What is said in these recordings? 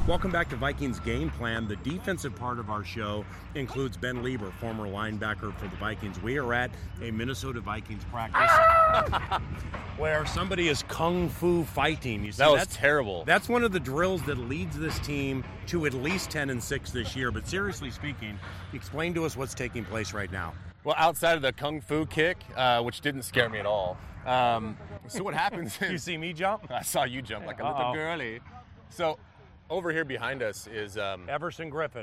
Welcome back to Vikings Game Plan. The defensive part of our show includes Ben Lieber, former linebacker for the Vikings. We are at a Minnesota Vikings practice where somebody is kung fu fighting. You see, that was terrible. That's one of the drills that leads this team to at least 10-6 this year. But seriously speaking, explain to us what's taking place right now. Well, outside of the kung fu kick, which didn't scare me at all. So what happens is... You see me jump? I saw you jump like a little girly. So over here behind us is... Everson Griffen.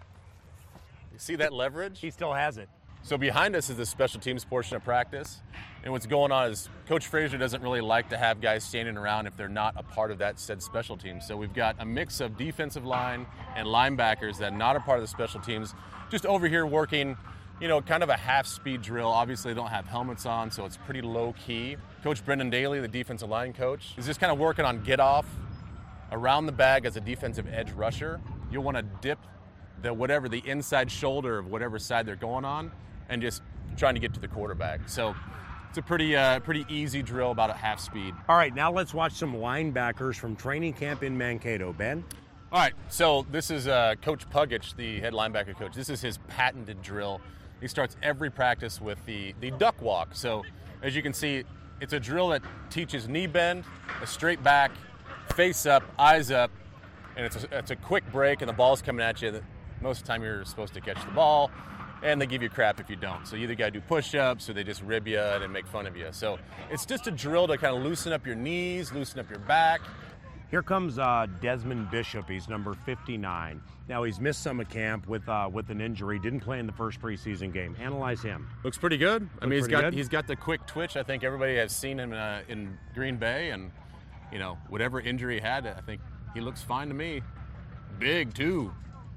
You see that leverage? He still has it. So behind us is the special teams portion of practice. And what's going on is Coach Frazier doesn't really like to have guys standing around if they're not a part of that said special team. So we've got a mix of defensive line and linebackers that are not a part of the special teams, just over here working, you know, kind of a half-speed drill. Obviously, they don't have helmets on, so it's pretty low-key. Coach Brendan Daly, the defensive line coach, is just kind of working on get-off around the bag as a defensive edge rusher. You'll want to dip the inside shoulder of whatever side they're going on and just trying to get to the quarterback. So it's a pretty easy drill, about at half speed. All right, now let's watch some linebackers from training camp in Mankato. Ben? All right, so this is Coach Pugich, the head linebacker coach. This is his patented drill. He starts every practice with the duck walk. So as you can see, it's a drill that teaches knee bend, a straight back, face up, eyes up, and it's a quick break, and the ball's coming at you. Most of the time you're supposed to catch the ball, and they give you crap if you don't. So you either got to do push-ups or they just rib you and make fun of you. So it's just a drill to kind of loosen up your knees, loosen up your back. Here comes Desmond Bishop. He's number 59. Now, he's missed some of camp with an injury. Didn't play in the first preseason game. Analyze him. Looks pretty good. He's got the quick twitch. I think everybody has seen him in Green Bay, and you know, whatever injury he had, I think he looks fine to me. Big too.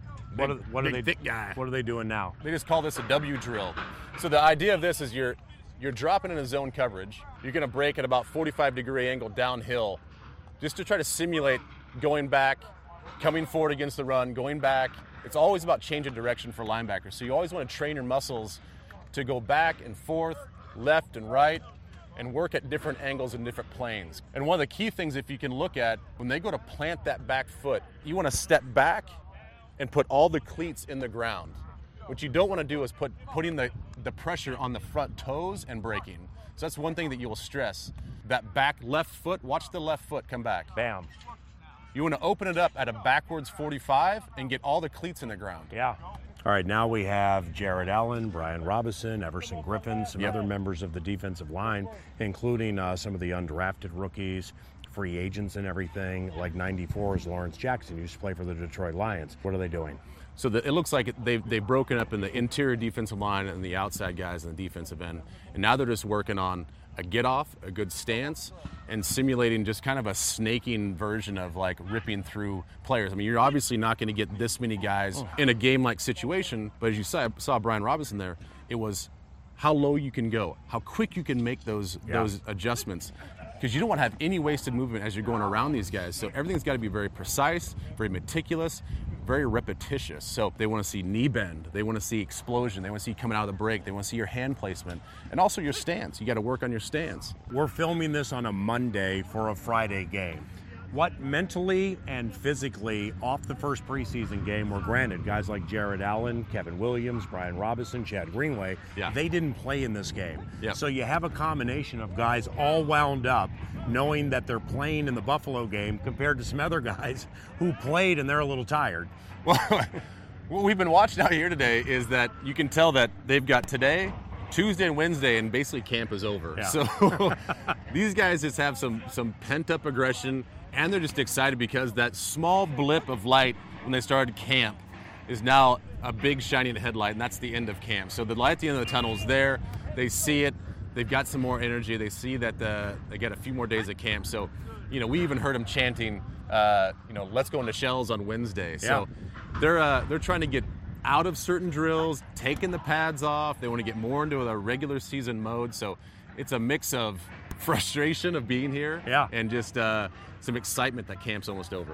Thick guy. What are they doing now? They just call this a W drill. So the idea of this is you're dropping in a zone coverage. You're going to break at about 45-degree angle downhill, just to try to simulate going back, coming forward against the run, going back. It's always about changing direction for linebackers. So you always want to train your muscles to go back and forth, left and right, and work at different angles and different planes. And one of the key things, if you can look at, when they go to plant that back foot, you want to step back and put all the cleats in the ground. What you don't want to do is putting the pressure on the front toes and braking. So that's one thing that you will stress. That back left foot, watch the left foot come back. Bam. You want to open it up at a backwards 45 and get all the cleats in the ground. Yeah. All right, now we have Jared Allen, Brian Robinson, Everson Griffen, some other members of the defensive line, including some of the undrafted rookies, free agents and everything, like 94 is Lawrence Jackson, who used to play for the Detroit Lions. What are they doing? So it looks like they've broken up in the interior defensive line and the outside guys in the defensive end. And now they're just working on a get-off, a good stance, and simulating just kind of a snaking version of like ripping through players. I mean, you're obviously not going to get this many guys in a game-like situation, but as you saw Brian Robinson there, it was how low you can go, how quick you can make those adjustments. Because you don't want to have any wasted movement as you're going around these guys. So everything's got to be very precise, very meticulous, very repetitious. So they want to see knee bend, they want to see explosion, they want to see you coming out of the break, they want to see your hand placement, and also your stance. You got to work on your stance. We're filming this on a Monday for a Friday game. What mentally and physically off the first preseason game were granted, guys like Jared Allen, Kevin Williams, Brian Robinson, Chad Greenway, they didn't play in this game. Yeah. So you have a combination of guys all wound up knowing that they're playing in the Buffalo game compared to some other guys who played and they're a little tired. Well, what we've been watching out here today is that you can tell that they've got today, Tuesday and Wednesday, and basically camp is over. Yeah. So these guys just have some pent-up aggression, and they're just excited because that small blip of light when they started camp is now a big shining headlight, and that's the end of camp. So the light at the end of the tunnel is there. They see it. They've got some more energy. They see that they get a few more days of camp. So, you know, we even heard them chanting, let's go into shells on Wednesday. So they're trying to get out of certain drills, taking the pads off. They want to get more into a regular season mode. So it's a mix of frustration of being here and just some excitement that camp's almost over.